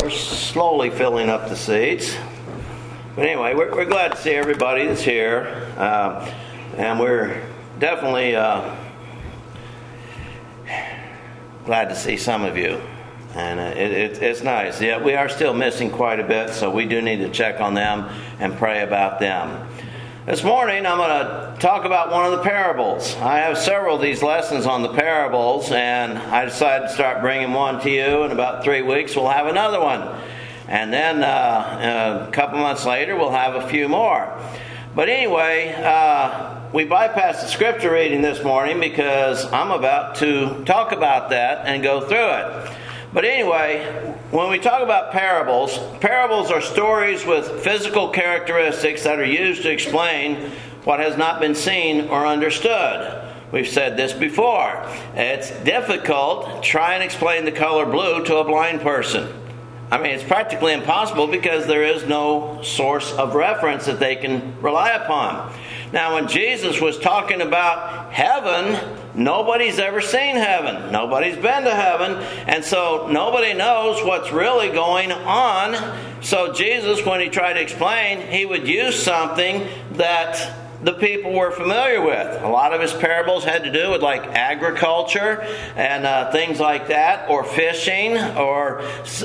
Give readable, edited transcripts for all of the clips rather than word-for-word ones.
we're slowly filling up the seats. But anyway, we're glad to see everybody that's here. And we're definitely glad to see some of you. And it's nice. Yeah, we are still missing quite a bit, so we do need to check on them and pray about them. This morning, I'm going to talk about one of the parables. I have several of these lessons on the parables, and I decided to start bringing one to you. In about 3 weeks, we'll have another one. And then a couple months later, we'll have a few more. But anyway, we bypassed the scripture reading this morning because I'm about to talk about that and go through it. But anyway, when we talk about parables, parables are stories with physical characteristics that are used to explain what has not been seen or understood. We've said this before. It's difficult to try and explain the color blue to a blind person. I mean, it's practically impossible because there is no source of reference that they can rely upon. Now, when Jesus was talking about heaven, nobody's ever seen heaven. Nobody's been to heaven. And so nobody knows what's really going on. So Jesus, when he tried to explain, he would use something that the people were familiar with. A lot of his parables had to do with like agriculture and things like that, or fishing, or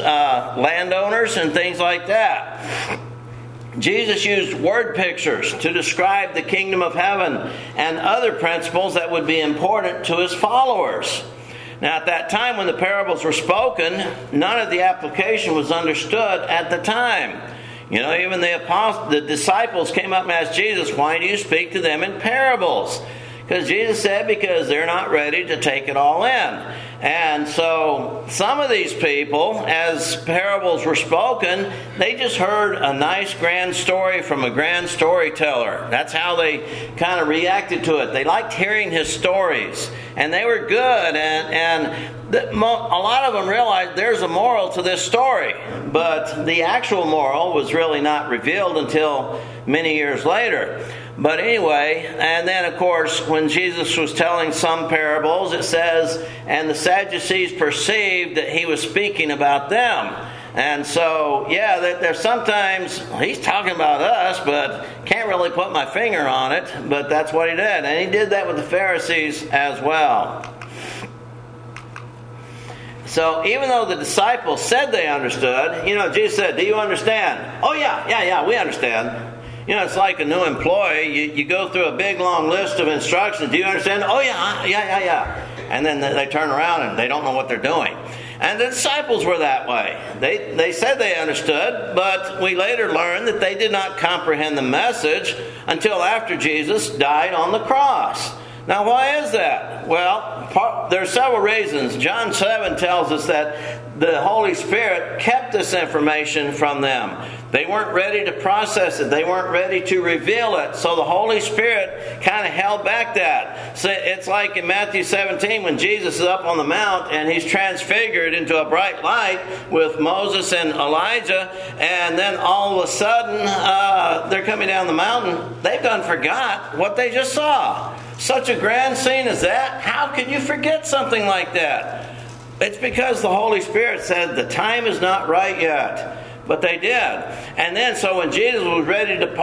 landowners and things like that. Jesus used word pictures to describe the kingdom of heaven and other principles that would be important to his followers. Now, at that time when the parables were spoken, none of the application was understood at the time. You know, even the disciples came up and asked Jesus, "Why do you speak to them in parables?" Because Jesus said, because they're not ready to take it all in. And so some of these people, as parables were spoken, they just heard a nice grand story from a grand storyteller. That's how they kind of reacted to it. They liked hearing his stories. And they were good. And a lot of them realized there's a moral to this story. But the actual moral was really not revealed until many years later. But anyway, and then of course, when Jesus was telling some parables, it says, and the Sadducees perceived that he was speaking about them. And so, yeah, there's sometimes, he's talking about us, but can't really put my finger on it. But that's what he did. And he did that with the Pharisees as well. So even though the disciples said they understood, Jesus said, "Do you understand?" "Oh, yeah, we understand." It's like a new employee. You go through a big, long list of instructions. "Do you understand?" "Oh, yeah. And then they turn around and they don't know what they're doing. And the disciples were that way. They said they understood, but we later learned that they did not comprehend the message until after Jesus died on the cross. Now, why is that? Well, there are several reasons. John 7 tells us that the Holy Spirit kept this information from them. They weren't ready to process it. They weren't ready to reveal it. So the Holy Spirit kind of held back that. So it's like in Matthew 17 when Jesus is up on the mount and he's transfigured into a bright light with Moses and Elijah. And then all of a sudden, they're coming down the mountain. They've done forgot what they just saw. Such a grand scene as that? How could you forget something like that? It's because the Holy Spirit said the time is not right yet. But they did. And then so when Jesus was ready to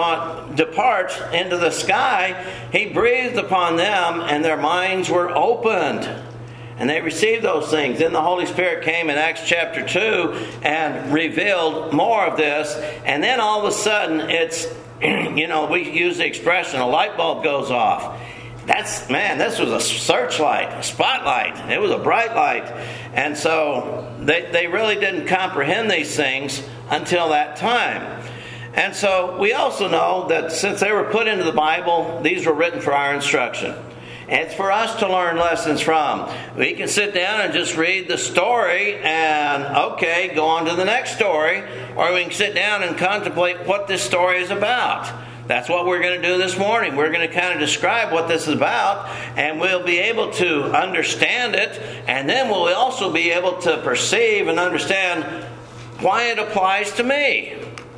depart into the sky, he breathed upon them and their minds were opened. And they received those things. Then the Holy Spirit came in Acts chapter 2 and revealed more of this. And then all of a sudden it's, we use the expression, a light bulb goes off. This was a searchlight, a spotlight. It was a bright light. And so they really didn't comprehend these things until that time. And so we also know that since they were put into the Bible, these were written for our instruction. And it's for us to learn lessons from. We can sit down and just read the story and, go on to the next story. Or we can sit down and contemplate what this story is about. That's what we're going to do this morning. We're going to kind of describe what this is about, and we'll be able to understand it, and then we'll also be able to perceive and understand why it applies to me.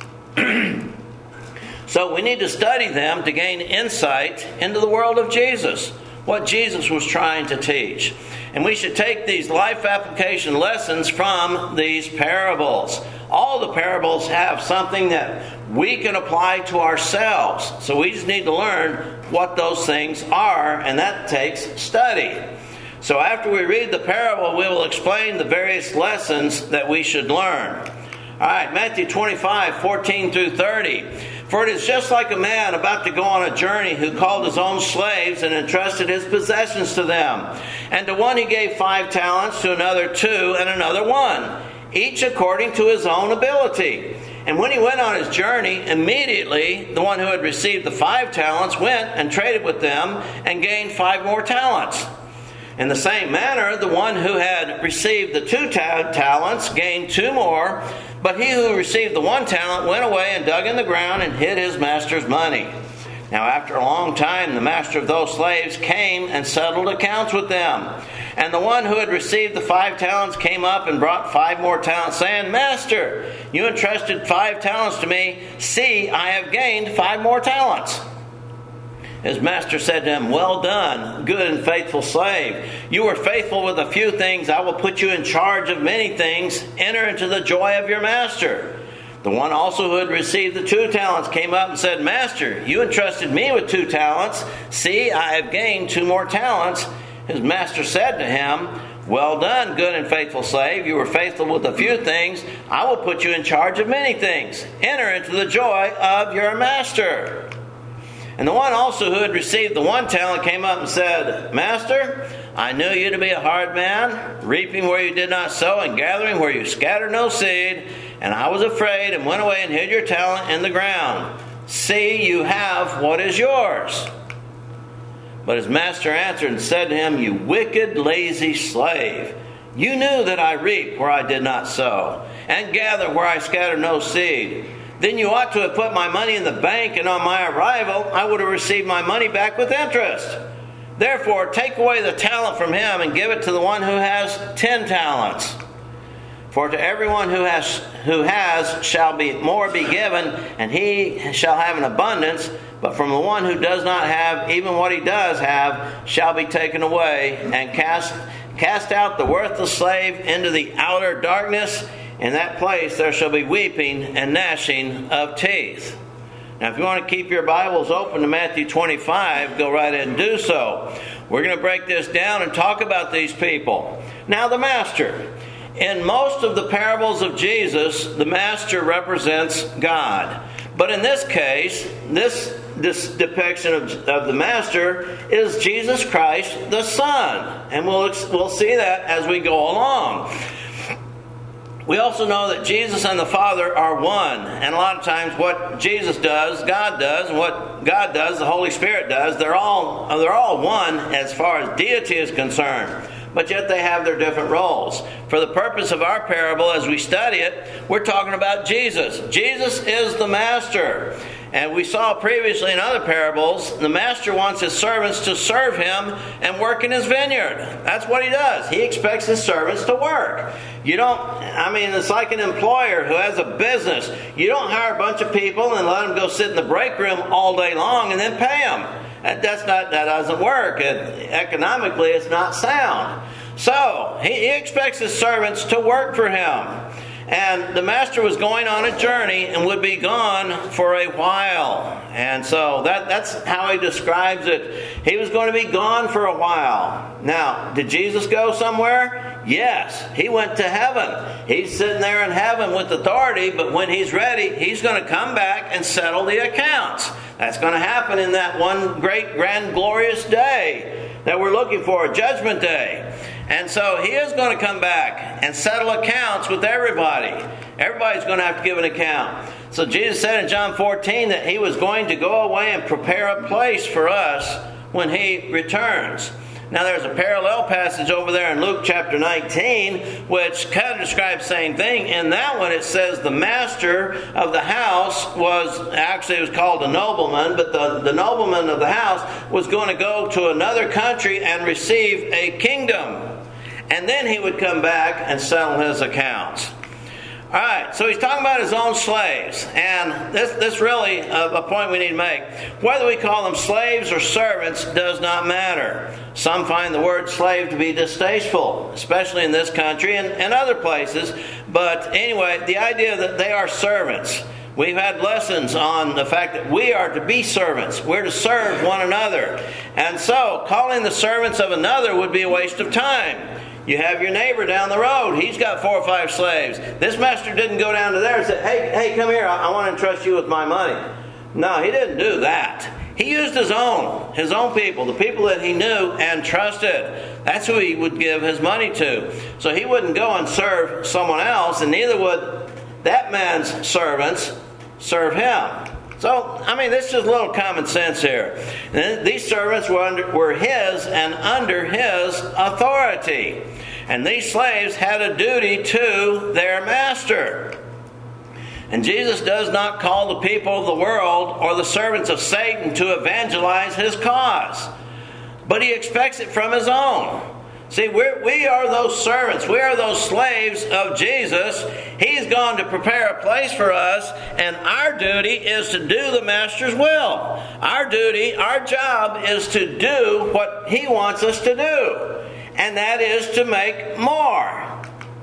So we need to study them to gain insight into the world of Jesus, what Jesus was trying to teach. And we should take these life application lessons from these parables. All the parables have something that we can apply to ourselves. So we just need to learn what those things are, and that takes study. So after we read the parable, we will explain the various lessons that we should learn. All right, Matthew 25, 14 through 30. For it is just like a man about to go on a journey who called his own slaves and entrusted his possessions to them. And to one he gave 5 talents, to another 2, and another 1, each according to his own ability. And when he went on his journey, immediately the one who had received the 5 talents went and traded with them and gained 5 more talents. In the same manner, the one who had received the 2 talents gained 2 more, but he who received the 1 talent went away and dug in the ground and hid his master's money. Now after a long time, the master of those slaves came and settled accounts with them. And the one who had received the 5 talents came up and brought 5 more talents, saying, Master, you entrusted 5 talents to me. See, I have gained 5 more talents. His master said to him, Well done, good and faithful slave. You were faithful with a few things. I will put you in charge of many things. Enter into the joy of your master. The one also who had received the 2 talents came up and said, Master, you entrusted me with 2 talents. See, I have gained 2 more talents. His master said to him, Well done, good and faithful slave. You were faithful with a few things. I will put you in charge of many things. Enter into the joy of your master. And the one also who had received the 1 talent came up and said, Master, I knew you to be a hard man, reaping where you did not sow and gathering where you scattered no seed. And I was afraid and went away and hid your talent in the ground. See, you have what is yours. But his master answered and said to him, You wicked, lazy slave, you knew that I reap where I did not sow, and gather where I scattered no seed. Then you ought to have put my money in the bank, and on my arrival I would have received my money back with interest. Therefore, take away the talent from him and give it to the one who has 10 talents. For to everyone who has shall be more be given, and he shall have an abundance. But from the one who does not have, even what he does have shall be taken away. And cast out the worthless slave into the outer darkness. In that place there shall be weeping and gnashing of teeth. Now if you want to keep your Bibles open to Matthew 25, go right ahead and do so. We're going to break this down and talk about these people. Now the master. In most of the parables of Jesus, the master represents God. But in this case, this depiction of the master is Jesus Christ, the Son. And we'll see that as we go along. We also know that Jesus and the Father are one. And a lot of times what Jesus does, God does, and what God does, the Holy Spirit does, they're all one as far as deity is concerned. But yet they have their different roles. For the purpose of our parable, as we study it, we're talking about Jesus. Jesus is the master. And we saw previously in other parables, the master wants his servants to serve him and work in his vineyard. That's what he does. He expects his servants to work. It's like an employer who has a business. You don't hire a bunch of people and let them go sit in the break room all day long and then pay them. That doesn't work. Economically, it's not sound. So, he expects his servants to work for him. And the master was going on a journey and would be gone for a while. And so that's how he describes it. He was going to be gone for a while. Now, did Jesus go somewhere? Yes, he went to heaven. He's sitting there in heaven with authority, but when he's ready, he's going to come back and settle the accounts. That's going to happen in that one great, grand, glorious day that we're looking for, Judgment Day. And so he is going to come back and settle accounts with everybody. Everybody's going to have to give an account. So Jesus said in John 14 that he was going to go away and prepare a place for us when he returns. Now there's a parallel passage over there in Luke chapter 19 which kind of describes the same thing. In that one it says the master of the house it was called a nobleman, but the nobleman of the house was going to go to another country and receive a kingdom. And then he would come back and settle his accounts. All right, so he's talking about his own slaves, and this really a point we need to make. Whether we call them slaves or servants does not matter. Some find the word slave to be distasteful, especially in this country and other places. But anyway, the idea that they are servants. We've had lessons on the fact that we are to be servants. We're to serve one another. And so, calling the servants of another would be a waste of time. You have your neighbor down the road. He's got 4 or 5 slaves. This master didn't go down to there and say, hey, come here. I want to entrust you with my money. No, he didn't do that. He used his own people, the people that he knew and trusted. That's who he would give his money to. So he wouldn't go and serve someone else, and neither would that man's servants serve him. So, this is just a little common sense here. And these servants were his and under his authority. And these slaves had a duty to their master. And Jesus does not call the people of the world or the servants of Satan to evangelize his cause. But he expects it from his own. See, we are those servants. We are those slaves of Jesus. He's gone to prepare a place for us, and our duty is to do the Master's will. Our duty, our job is to do what he wants us to do, and that is to make more.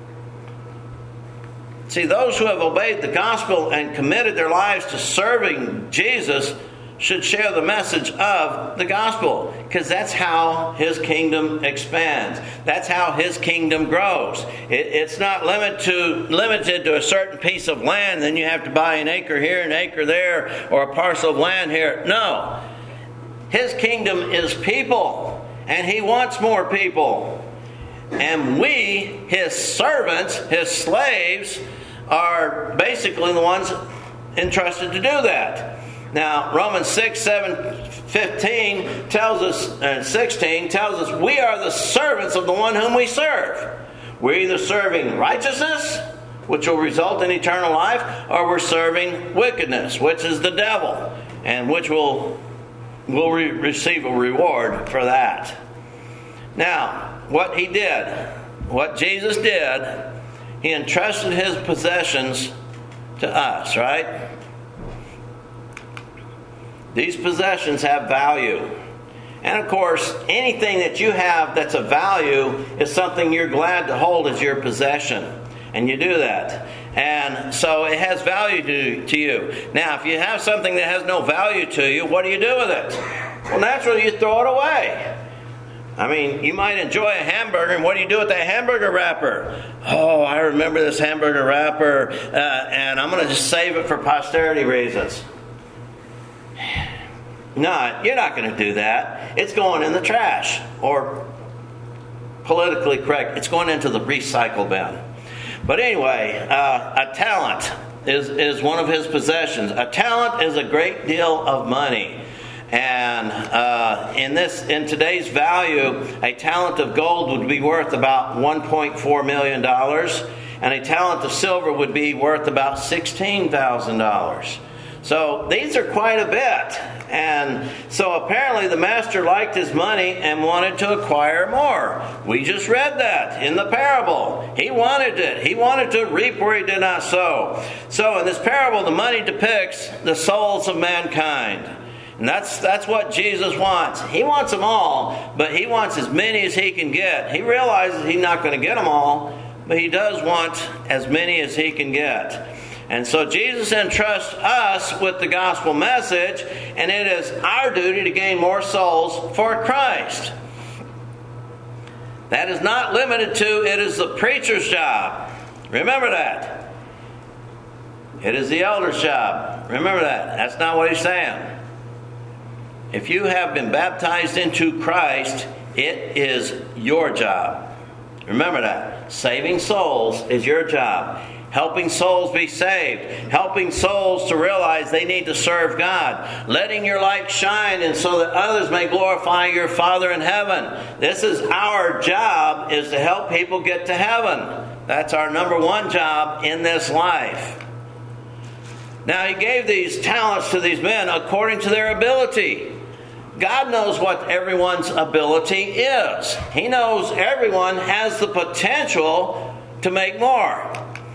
See, those who have obeyed the gospel and committed their lives to serving Jesus should share the message of the gospel, because that's how his kingdom expands. That's how his kingdom grows. It's not limited to a certain piece of land, then you have to buy an acre here, an acre there, or a parcel of land here. No. His kingdom is people, and he wants more people. And we, his servants, his slaves, are basically the ones entrusted to do that. Now, Romans 6:16 tells us we are the servants of the one whom we serve. We're either serving righteousness, which will result in eternal life, or we're serving wickedness, which is the devil, and which will receive a reward for that. Now, what Jesus did, he entrusted his possessions to us, right? These possessions have value. And of course, anything that you have that's of value is something you're glad to hold as your possession. And you do that. And so it has value to you. Now, if you have something that has no value to you, what do you do with it? Well, naturally, you throw it away. You might enjoy a hamburger, and what do you do with that hamburger wrapper? Oh, I remember this hamburger wrapper, and I'm going to just save it for posterity reasons. No, you're not going to do that. It's going in the trash. Or, politically correct, it's going into the recycle bin. But anyway, a talent is one of his possessions. A talent is a great deal of money. And in today's value, a talent of gold would be worth about $1.4 million. And a talent of silver would be worth about $16,000. So these are quite a bit. And so apparently the master liked his money and wanted to acquire more. We just read that in the parable. He wanted it. He wanted to reap where he did not sow. So in this parable, the money depicts the souls of mankind. And that's what Jesus wants. He wants them all, but he wants as many as he can get. He realizes he's not going to get them all, but he does want as many as he can get. And so Jesus entrusts us with the gospel message, and it is our duty to gain more souls for Christ. That is not limited to, it is the preacher's job. Remember that. It is the elder's job. Remember that. That's not what he's saying. If you have been baptized into Christ, it is your job. Remember that. Saving souls is your job. Helping souls be saved. Helping souls to realize they need to serve God. Letting your light shine and so that others may glorify your Father in heaven. This is our job, is to help people get to heaven. That's our number one job in this life. Now, he gave these talents to these men according to their ability. God knows what everyone's ability is. He knows everyone has the potential to make more.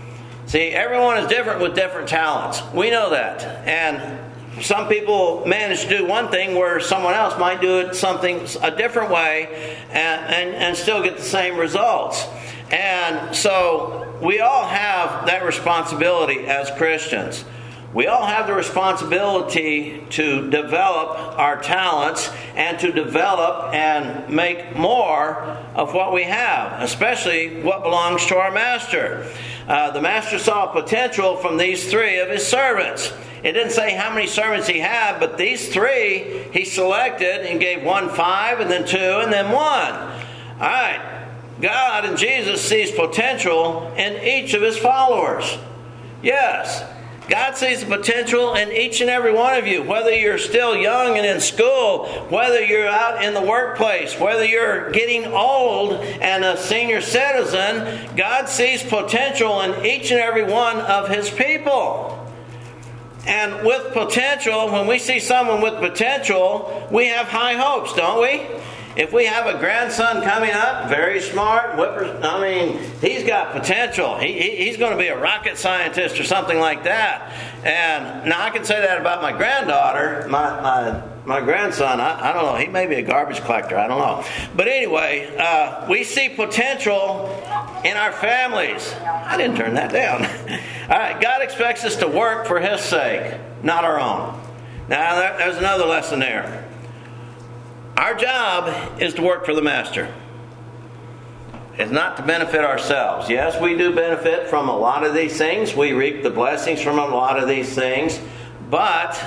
See, everyone is different with different talents. We know that. And some people manage to do one thing where someone else might do it a different way and still get the same results. And so we all have that responsibility as Christians. We all have the responsibility to develop our talents and to develop and make more of what we have, especially what belongs to our master. The master saw potential from these three of his servants. It didn't say how many servants he had, but these three he selected and gave one 5 and then 2 and then 1. All right. God and Jesus sees potential in each of his followers. Yes. God sees the potential in each and every one of you, whether you're still young and in school, whether you're out in the workplace, whether you're getting old and a senior citizen. God sees potential in each and every one of his people. And with potential, when we see someone with potential, we have high hopes, don't we? If we have a grandson coming up, very smart, he's got potential. He's going to be a rocket scientist or something like that. And now I can say that about my granddaughter, my grandson. I don't know. He may be a garbage collector. I don't know. But anyway, we see potential in our families. I didn't turn that down. All right. God expects us to work for his sake, not our own. Now, there's another lesson there. Our job is to work for the master. It's not to benefit ourselves. Yes, we do benefit from a lot of these things. We reap the blessings from a lot of these things. But,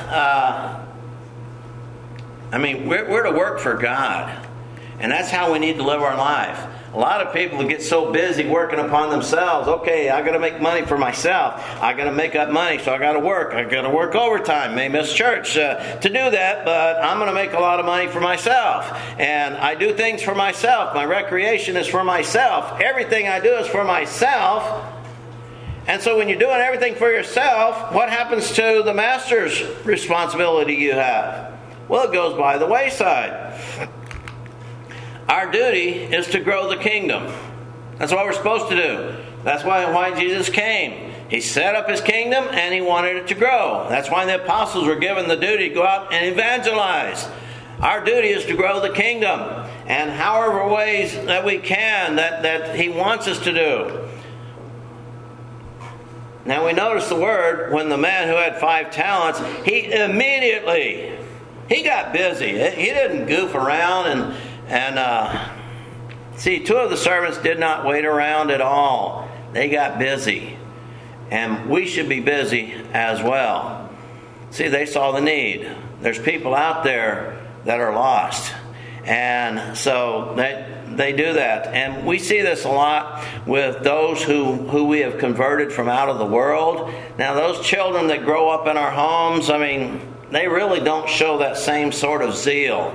we're to work for God. And that's how we need to live our life. A lot of people get so busy working upon themselves. Okay, I got to make money for myself. I got to make up money, so I got to work. I got to work overtime. May miss church to do that, but I'm going to make a lot of money for myself. And I do things for myself. My recreation is for myself. Everything I do is for myself. And so when you're doing everything for yourself, what happens to the master's responsibility you have? Well, it goes by the wayside. Our duty is to grow the kingdom. That's what we're supposed to do. That's why Jesus came. He set up his kingdom and he wanted it to grow. That's why the apostles were given the duty to go out and evangelize. Our duty is to grow the kingdom. And however ways that we can, that he wants us to do. Now we notice the word, when the man who had 5 talents, he got busy. He didn't goof around and see, 2 of the servants did not wait around at all. They got busy. And we should be busy as well. See, they saw the need. There's people out there that are lost. And so they do that. And we see this a lot with those who we have converted from out of the world. Now, those children that grow up in our homes, they really don't show that same sort of zeal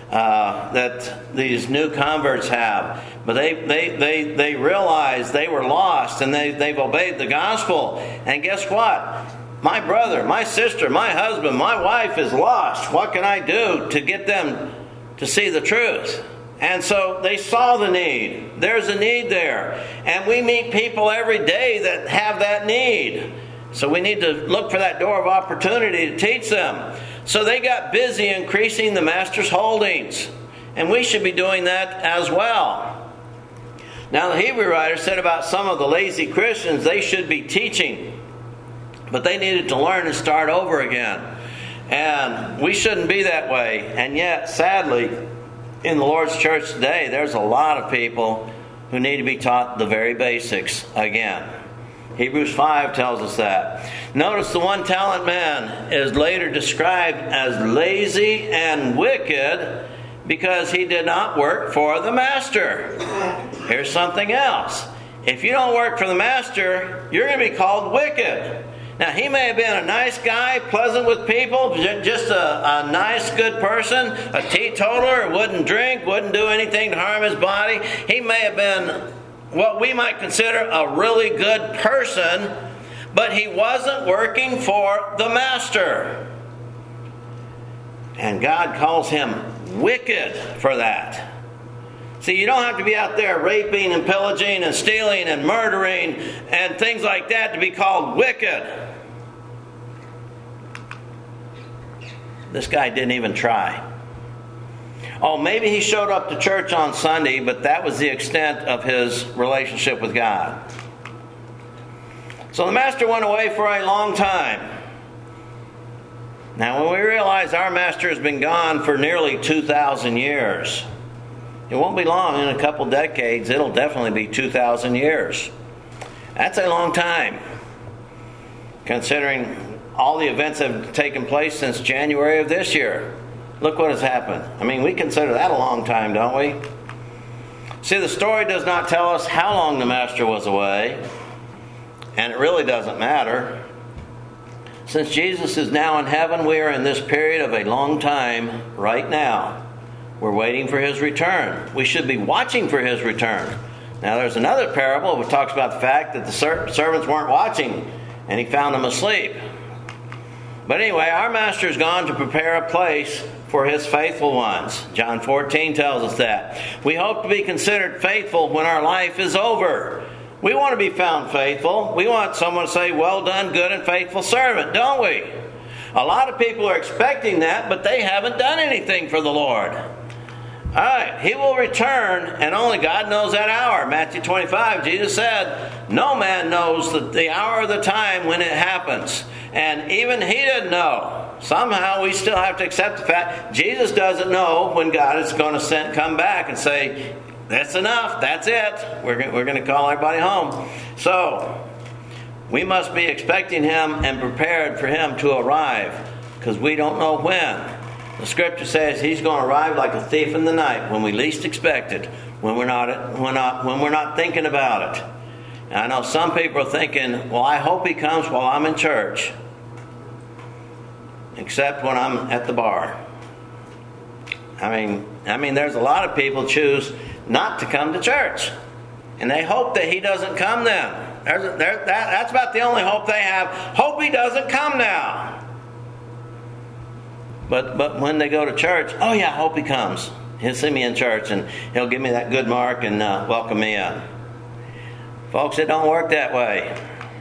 that these new converts have. But they realize they were lost and they've obeyed the gospel. And guess what? My brother, my sister, my husband, my wife is lost. What can I do to get them to see the truth? And so they saw the need. There's a need there. And we meet people every day that have that need. So we need to look for that door of opportunity to teach them. So they got busy increasing the master's holdings. And we should be doing that as well. Now the Hebrew writer said about some of the lazy Christians, they should be teaching. But they needed to learn and start over again. And we shouldn't be that way. And yet, sadly, in the Lord's church today, there's a lot of people who need to be taught the very basics again. Hebrews 5 tells us that. Notice the 1-talent man is later described as lazy and wicked because he did not work for the master. Here's something else. If you don't work for the master, you're going to be called wicked. Now, he may have been a nice guy, pleasant with people, just a nice, good person, a teetotaler, wouldn't drink, wouldn't do anything to harm his body. He may have been what we might consider a really good person, but he wasn't working for the master. And God calls him wicked for that. See, See, you don't have to be out there raping and pillaging and stealing and murdering and things like that to be called wicked. This guy didn't even try. Oh, maybe he showed up to church on Sunday, but that was the extent of his relationship with God. So the master went away for a long time. Now, when we realize our master has been gone for nearly 2,000 years, it won't be long, in a couple decades, it'll definitely be 2,000 years. That's a long time, considering all the events that have taken place since January of this year. Look what has happened. I mean, we consider that a long time, don't we? See, the story does not tell us how long the master was away, and it really doesn't matter. Since Jesus is now in heaven, we are in this period of a long time right now. We're waiting for His return. We should be watching for His return. Now, there's another parable which talks about the fact that the servants weren't watching, and He found them asleep. But anyway, our master is gone to prepare a place for His faithful ones. John 14 tells us that. We hope to be considered faithful when our life is over. We want to be found faithful. We want someone to say, "Well done, good and faithful servant," don't we? A lot of people are expecting that, but they haven't done anything for the Lord. All right, He will return, and only God knows that hour. Matthew 25, Jesus said, no man knows the hour or the time when it happens. And even He didn't know. Somehow we still have to accept the fact Jesus doesn't know when God is going to come back and say, "That's enough, that's it. We're going to call everybody home." So, we must be expecting Him and prepared for Him to arrive, because we don't know when. The Scripture says He's going to arrive like a thief in the night, when we least expect it, when we're not thinking about it. And I know some people are thinking, "Well, I hope He comes while I'm in church, except when I'm at the bar." I mean, there's a lot of people choose not to come to church, and they hope that He doesn't come then. That's about the only hope they have. Hope He doesn't come now. But when they go to church, oh yeah, I hope He comes. He'll see me in church and He'll give me that good mark and welcome me in. Folks, it don't work that way.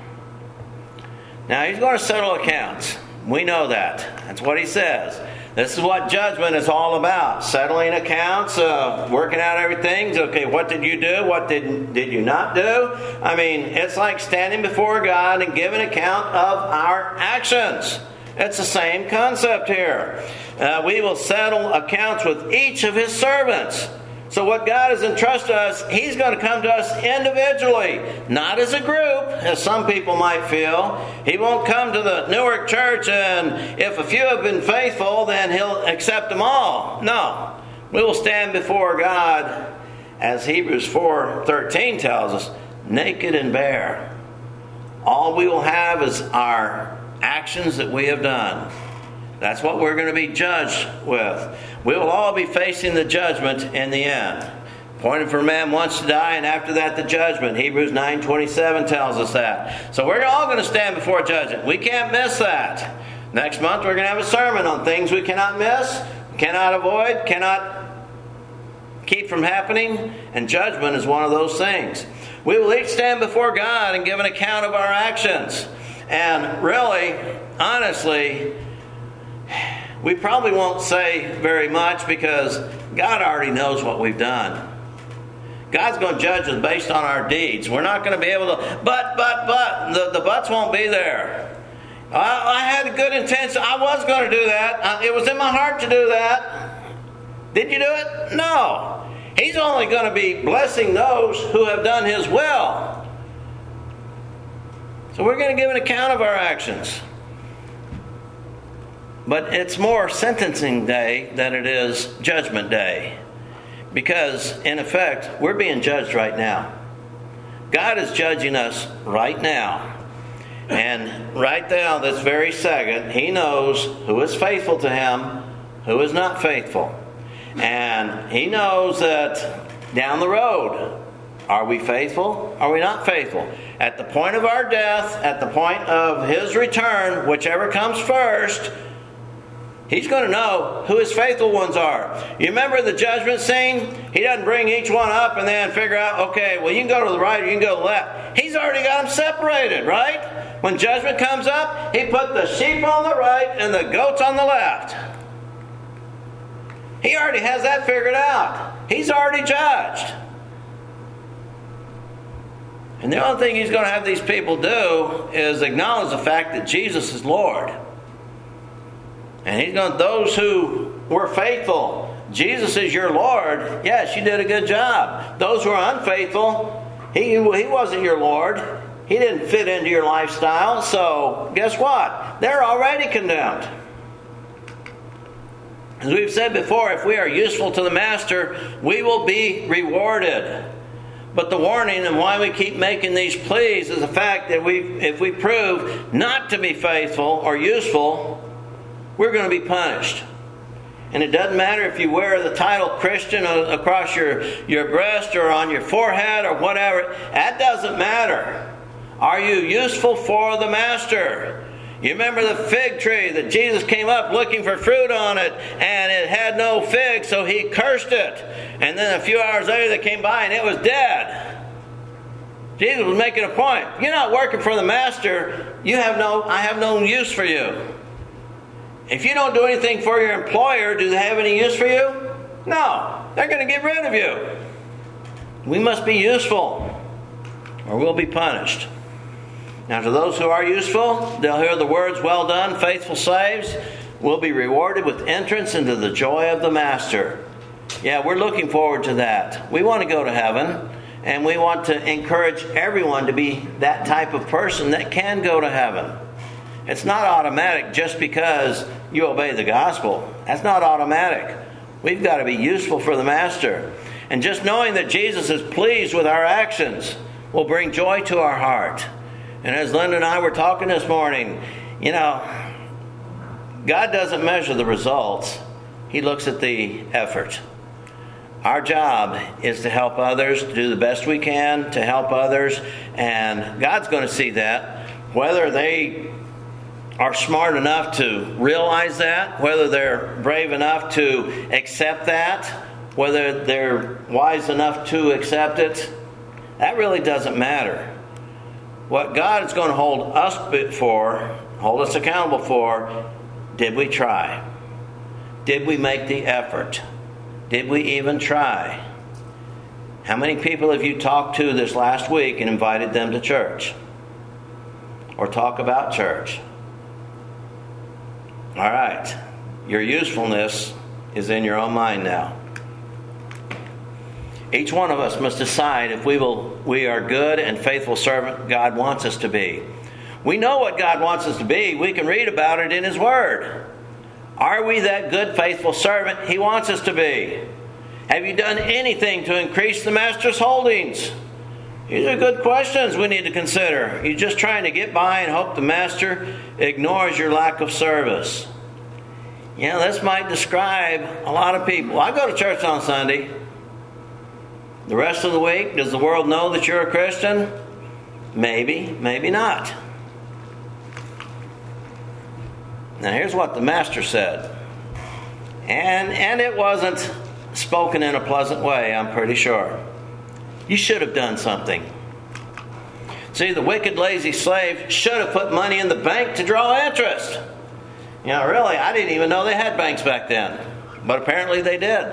Now, He's going to settle accounts. We know that. That's what He says. This is what judgment is all about. Settling accounts, working out everything. Okay, what did you do? What did you not do? I mean, it's like standing before God and giving account of our actions. It's the same concept here. We will settle accounts with each of His servants. So what God has entrusted us, He's going to come to us individually, not as a group, as some people might feel. He won't come to the Newark church, and if a few have been faithful, then He'll accept them all. No. We will stand before God, as Hebrews 4:13 tells us, naked and bare. All we will have is our actions that we have done. That's what we're going to be judged with. We will all be facing the judgment in the end. Appointed for man once to die, and after that the judgment. Hebrews 9:27 tells us that. So we're all going to stand before judgment. We can't miss that. Next month we're going to have a sermon on things we cannot miss, cannot avoid, cannot keep from happening, and judgment is one of those things. We will each stand before God and give an account of our actions. And really, honestly, we probably won't say very much, because God already knows what we've done. God's going to judge us based on our deeds. We're not going to be able to, but. The buts won't be there. I had a good intention. I was going to do that. It was in my heart to do that. Did you do it? No. He's only going to be blessing those who have done His will. So we're going to give an account of our actions. But it's more sentencing day than it is judgment day. Because, in effect, we're being judged right now. God is judging us right now. And right now, this very second, He knows who is faithful to Him, who is not faithful. And He knows that down the road, are we faithful? Are we not faithful? At the point of our death, at the point of His return, whichever comes first, He's going to know who his faithful ones are. You remember the judgment scene? He doesn't bring each one up and then figure out, okay, well, you can go to the right or you can go to the left. He's already got them separated, right? When judgment comes up, he put the sheep on the right and the goats on the left. He already has that figured out. He's already judged. And the only thing he's going to have these people do is acknowledge the fact that Jesus is Lord. And he's going to, those who were faithful, Jesus is your Lord. Yes, you did a good job. Those who are unfaithful, he wasn't your Lord. He didn't fit into your lifestyle. So guess what? They're already condemned. As we've said before, if we are useful to the Master, we will be rewarded. But the warning and why we keep making these pleas is the fact that if we prove not to be faithful or useful, we're going to be punished. And it doesn't matter if you wear the title Christian across your breast or on your forehead or whatever. That doesn't matter. Are you useful for the Master? You remember the fig tree that Jesus came up looking for fruit on it, and it had no fig, so he cursed it. And then a few hours later they came by and it was dead. Jesus was making a point. You're not working for the Master. I have no use for you. If you don't do anything for your employer, do they have any use for you? No. They're going to get rid of you. We must be useful, or we'll be punished. Now, to those who are useful, they'll hear the words, "Well done, faithful slaves." We'll be rewarded with entrance into the joy of the Master. Yeah, we're looking forward to that. We want to go to heaven, and we want to encourage everyone to be that type of person that can go to heaven. It's not automatic just because you obey the gospel. That's not automatic. We've got to be useful for the Master. And just knowing that Jesus is pleased with our actions will bring joy to our heart. And as Linda and I were talking this morning, God doesn't measure the results. He looks at the effort. Our job is to help others, to do the best we can to help others. And God's going to see that. Whether they are smart enough to realize that, whether they're brave enough to accept that, whether they're wise enough to accept it, that really doesn't matter. What God is going to hold us accountable for, did we try? Did we make the effort? Did we even try? How many people have you talked to this last week and invited them to church? Or talk about church? All right. Your usefulness is in your own mind now. Each one of us must decide if we are good and faithful servant God wants us to be. We know what God wants us to be. We can read about it in His Word. Are we that good, faithful servant He wants us to be? Have you done anything to increase the Master's holdings? These are good questions we need to consider. You're just trying to get by and hope the Master ignores your lack of service. This might describe a lot of people. I go to church on Sunday. The rest of the week, does the world know that you're a Christian? Maybe, maybe not. Now here's what the Master said. And it wasn't spoken in a pleasant way, I'm pretty sure. You should have done something. See, the wicked, lazy slave should have put money in the bank to draw interest. Really, I didn't even know they had banks back then. But apparently they did.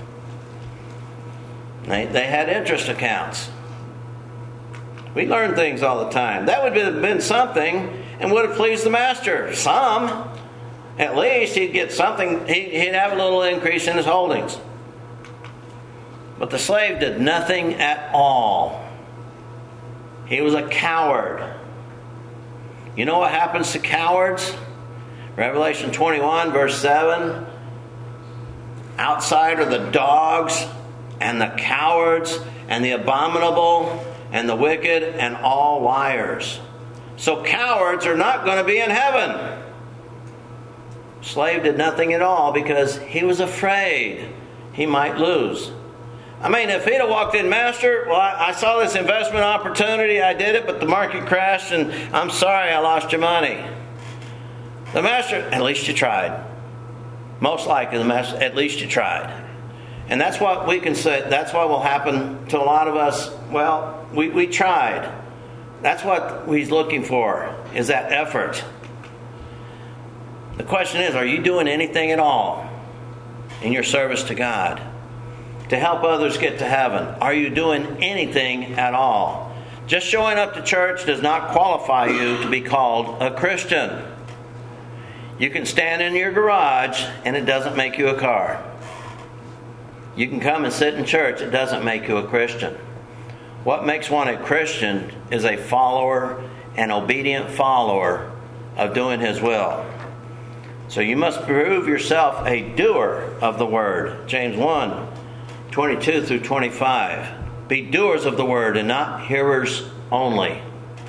They had interest accounts. We learn things all the time. That would have been something and would have pleased the Master. Some. At least he'd get something. He'd have a little increase in his holdings. But the slave did nothing at all. He was a coward. You know what happens to cowards? Revelation 21 verse 7. Outside are the dogs and the cowards and the abominable and the wicked and all liars. So cowards are not going to be in heaven. Slave did nothing at all because he was afraid he might lose. If he'd have walked in, Master, well, I saw this investment opportunity, I did it, but the market crashed and I'm sorry I lost your money. The Master, at least you tried. most likely the message, at least you tried. And that's what we can say, that's what will happen to a lot of us. Well, we tried. That's what he's looking for, is that effort. The question is, are you doing anything at all in your service to God to help others get to heaven? Are you doing anything at all? Just showing up to church does not qualify you to be called a Christian. You can stand in your garage and it doesn't make you a car. You can come and sit in church, it doesn't make you a Christian. What makes one a Christian is a follower, an obedient follower of doing His will. So you must prove yourself a doer of the Word. James 1, 22 through 25. Be doers of the Word and not hearers only.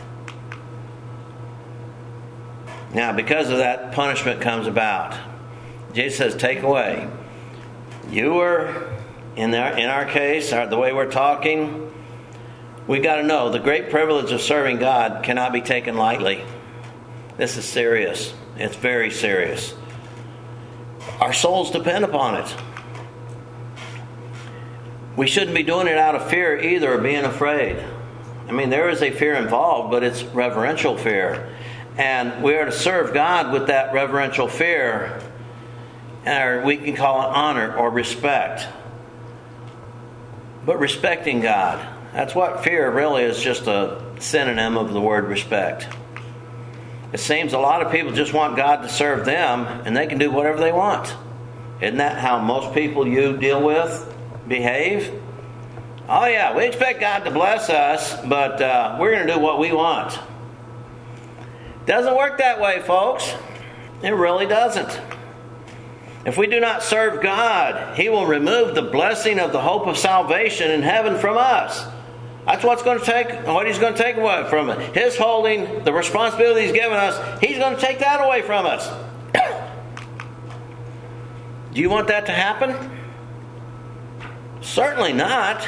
Now, because of that, punishment comes about. Jesus says, take away. You were, in our case, the way we're talking, we got to know the great privilege of serving God cannot be taken lightly. This is serious. It's very serious. Our souls depend upon it. We shouldn't be doing it out of fear either, or being afraid. I mean, there is a fear involved, but it's reverential fear. And we are to serve God with that reverential fear, or we can call it honor or respect. But respecting God, that's what fear really is, just a synonym of the word respect. It seems a lot of people just want God to serve them, and they can do whatever they want. Isn't that how most people you deal with behave? Oh yeah, we expect God to bless us, but we're going to do what we want. Doesn't work that way, folks. It really doesn't. If we do not serve God, He will remove the blessing of the hope of salvation in heaven from us. That's what He's going to take away from it. His holding, the responsibility He's given us, He's going to take that away from us. Do you want that to happen? Certainly not.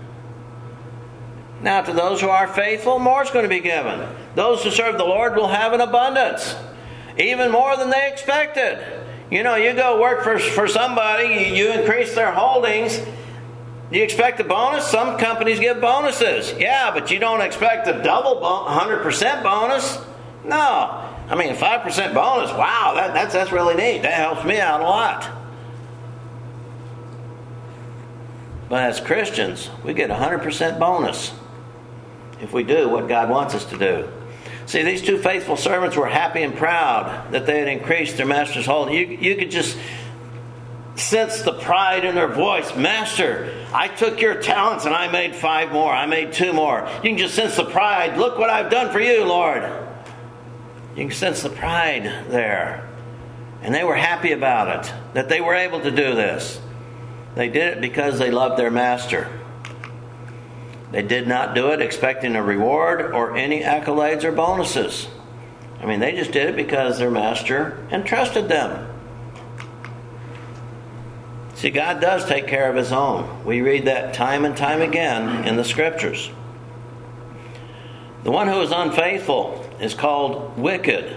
Now, to those who are faithful, more is going to be given. Those who serve the Lord will have an abundance, even more than they expected. You know, you go work for somebody, you increase their holdings. Do you expect a bonus? Some companies give bonuses. Yeah, but you don't expect a double 100% bonus. No. I mean, a 5% bonus, wow, that's really neat. That helps me out a lot. But as Christians, we get a 100% bonus if we do what God wants us to do. See, these two faithful servants were happy and proud that they had increased their master's holding. You could just sense the pride in their voice. Master, I took your talents and I made 5 more. I made 2 more. You can just sense the pride. Look what I've done for you, Lord. You can sense the pride there. And they were happy about it, that they were able to do this. They did it because they loved their master. They did not do it expecting a reward or any accolades or bonuses. I mean, they just did it because their master entrusted them. See, God does take care of His own. We read that time and time again in the Scriptures. The one who is unfaithful is called wicked.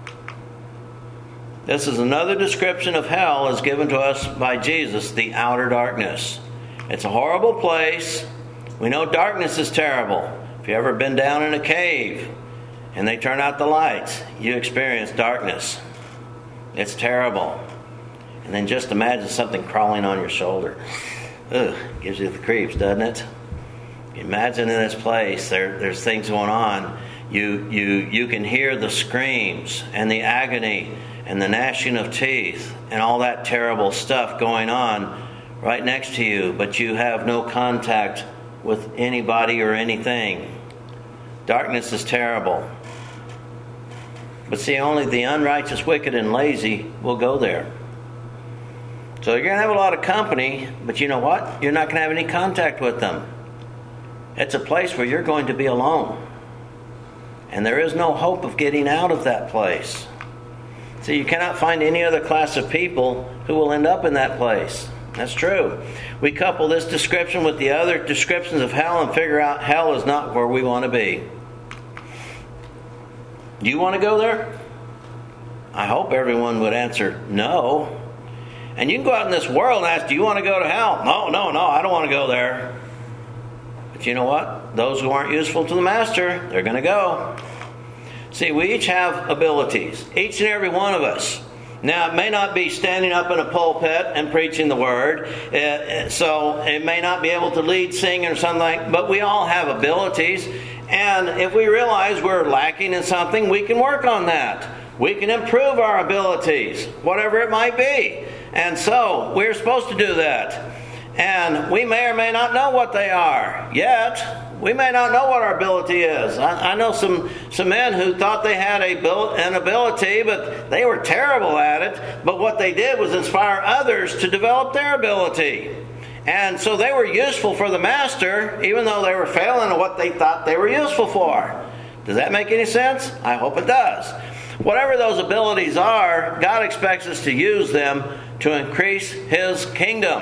This is another description of hell as given to us by Jesus, the outer darkness. It's a horrible place. We know darkness is terrible. If you've ever been down in a cave and they turn out the lights, you experience darkness. It's terrible. And then just imagine something crawling on your shoulder. Ugh, gives you the creeps, doesn't it? Imagine in this place, there's things going on. You can hear the screams and the agony and the gnashing of teeth and all that terrible stuff going on right next to you, but you have no contact with anybody or anything. Darkness is terrible. But see, only the unrighteous, wicked, and lazy will go there. So you're going to have a lot of company, but you know what? You're not going to have any contact with them. It's a place where you're going to be alone. And there is no hope of getting out of that place. So you cannot find any other class of people who will end up in that place. That's true. We couple this description with the other descriptions of hell and figure out hell is not where we want to be. Do you want to go there? I hope everyone would answer no. And you can go out in this world and ask, do you want to go to hell? No, I don't want to go there. But you know what? Those who aren't useful to the master, they're going to go. See, we each have abilities, each and every one of us. Now, it may not be standing up in a pulpit and preaching the word, so it may not be able to lead, sing, or something, but we all have abilities. And if we realize we're lacking in something, we can work on that. We can improve our abilities, whatever it might be. And so, we're supposed to do that. And we may or may not know what they are yet. We may not know what our ability is. I know some men who thought they had an ability, but they were terrible at it. But what they did was inspire others to develop their ability. And so they were useful for the master, even though they were failing at what they thought they were useful for. Does that make any sense? I hope it does. Whatever those abilities are, God expects us to use them to increase His kingdom.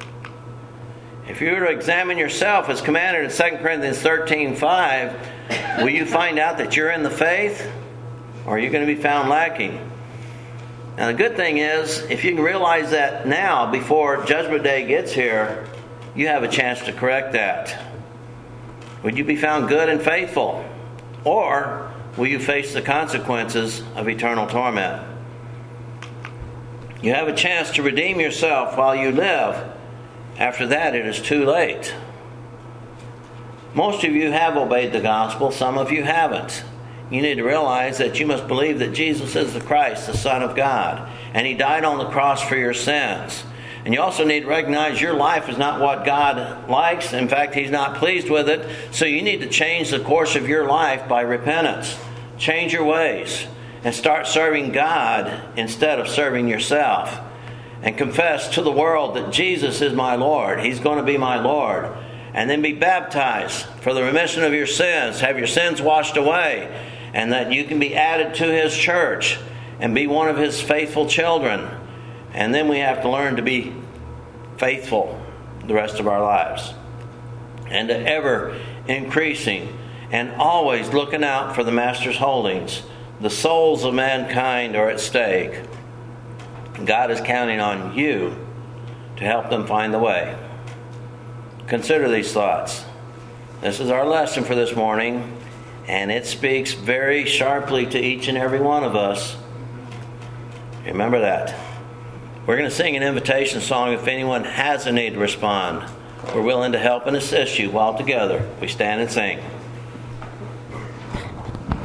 If you were to examine yourself as commanded in 2 Corinthians 13:5, will you find out that you're in the faith, or are you going to be found lacking? Now the good thing is, if you can realize that now, before Judgment Day gets here, you have a chance to correct that. Would you be found good and faithful? Or will you face the consequences of eternal torment? You have a chance to redeem yourself while you live. After that, it is too late. Most of you have obeyed the gospel. Some of you haven't. You need to realize that you must believe that Jesus is the Christ, the Son of God, and He died on the cross for your sins. And you also need to recognize your life is not what God likes. In fact, He's not pleased with it. So you need to change the course of your life by repentance. Change your ways and start serving God instead of serving yourself. And confess to the world that Jesus is my Lord. He's going to be my Lord. And then be baptized for the remission of your sins. Have your sins washed away. And that you can be added to His church and be one of His faithful children. And then we have to learn to be faithful the rest of our lives. And to ever increasing and always looking out for the Master's holdings. The souls of mankind are at stake. God is counting on you to help them find the way. Consider these thoughts. This is our lesson for this morning, and it speaks very sharply to each and every one of us. Remember that. We're going to sing an invitation song. If anyone has a need to respond, we're willing to help and assist you while together we stand and sing.